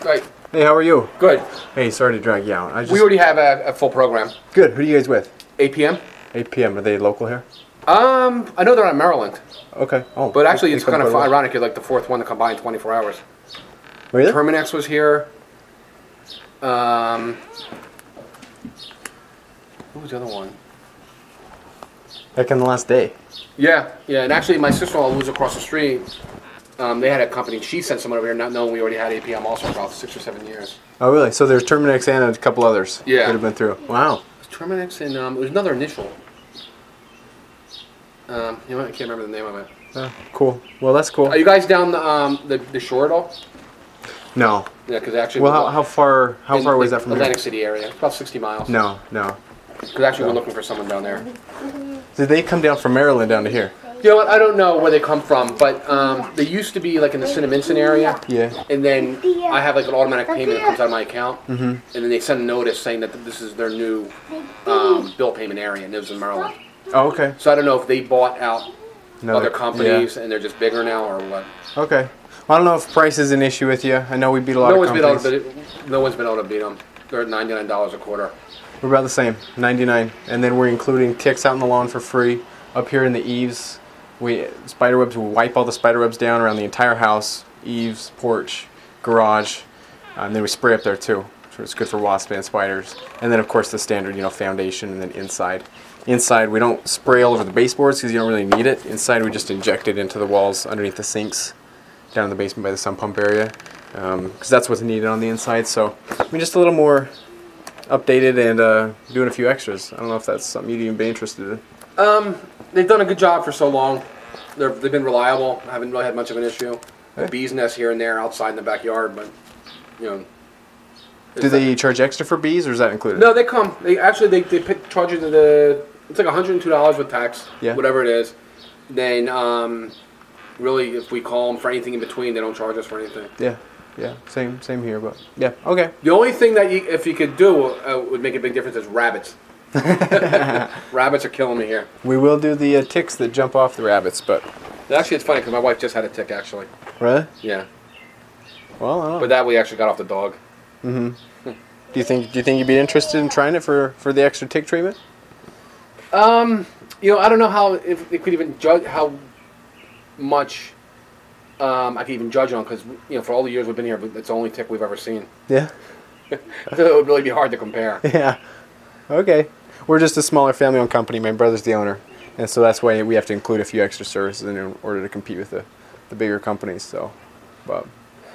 Right. Hey, how are you? Good. Hey, sorry to drag you out. We already have a full program. Good. Who are you guys with? 8 p.m. 8 p.m. Are they local here? I know they're on Maryland, Okay. Oh. but actually it's they come kind of quite a way. ironic. You're like the fourth one to come by in 24 hours. Really? Terminex was here. Who was the other one? Back on the last day. Yeah. And actually, my sister-in-law lives across the street. They had a company. She sent someone over here, not knowing we already had 8 p.m. also for about 6 or 7 years. Oh, really? So there's Terminex and a couple others. Yeah. That have been through. Wow. It was Terminex and it was another initial. You know what? I can't remember the name of it. Oh, cool. Well, that's cool. Are you guys down the shore at all? No. Yeah, because actually. Well, how far was that from Atlantic here? City area. It's about 60 miles. No. Because actually we're looking for someone down there. Did they come down from Maryland down to here? You know what? I don't know where they come from, but they used to be like in the Cinnaminson area. Yeah. And then I have like an automatic payment that comes out of my account. Mm-hmm. And then they send a notice saying that this is their new bill payment area and it was in Maryland. Oh, okay. So I don't know if they bought out other companies and they're just bigger now or what. Okay. Well, I don't know if price is an issue with you. I know we beat a lot No of companies. no one's been able to beat them. They're at $99 a quarter. We're about the same, 99, and then we're including ticks out in the lawn for free. Up here in the eaves, we wipe all the spider webs down around the entire house, eaves, porch, garage, and then we spray up there too. So it's good for wasps and spiders. And then of course the standard, foundation, and then inside. Inside we don't spray all over the baseboards because you don't really need it. Inside we just inject it into the walls underneath the sinks, down in the basement by the sump pump area, because that's what's needed on the inside. So just a little more updated and doing a few extras. I don't know if that's something you'd even be interested in. They've done a good job for so long. They've been reliable. I haven't really had much of an issue. Okay. Bees nest here and there outside in the backyard, but Do they charge extra for bees, or is that included? No, they come. They charge you it's like $102 with tax, whatever it is. Then really, if we call them for anything in between, they don't charge us for anything. Yeah, same here, but yeah, okay. The only thing that if you could do would make a big difference is rabbits. Rabbits are killing me here. We will do the ticks that jump off the rabbits, but Actually, it's funny because my wife just had a tick. Actually, really? yeah. Well, I don't know. But that we actually got off the dog. Do you think you'd be interested in trying it for the extra tick treatment? I don't know how if they could even judge how much I could even judge on because for all the years we've been here, it's the only tick we've ever seen. Yeah. So it would really be hard to compare. Yeah. Okay. We're just a smaller family-owned company. My brother's the owner, and so that's why we have to include a few extra services in order to compete with the bigger companies. So, but.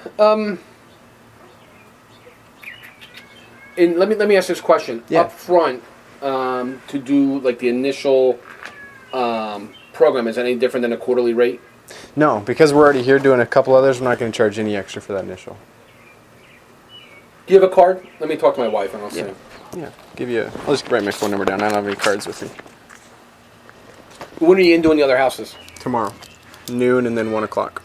And let me ask this question up front to do like the initial program. Is that any different than a quarterly rate? No, because we're already here doing a couple others. We're not going to charge any extra for that initial. Do you have a card? Let me talk to my wife and I'll see. Yeah. I'll just write my phone number down. I don't have any cards with me. When are you in doing the other houses? Tomorrow, noon and then 1 o'clock.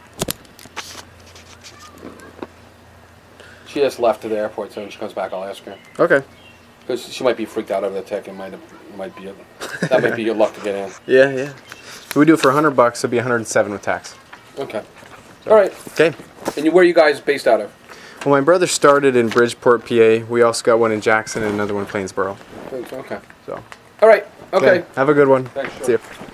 She just left to the airport, so when she comes back, I'll ask her. Okay. Because she might be freaked out over the tick. That might be your luck to get in. Yeah. If we do it for $100, it'll be 107 with tax. Okay. All right. Okay. And where are you guys based out of? Well, my brother started in Bridgeport, PA. We also got one in Jackson and another one in Plainsboro. Okay. So. All right. Okay. Have a good one. Thanks, sure. See you.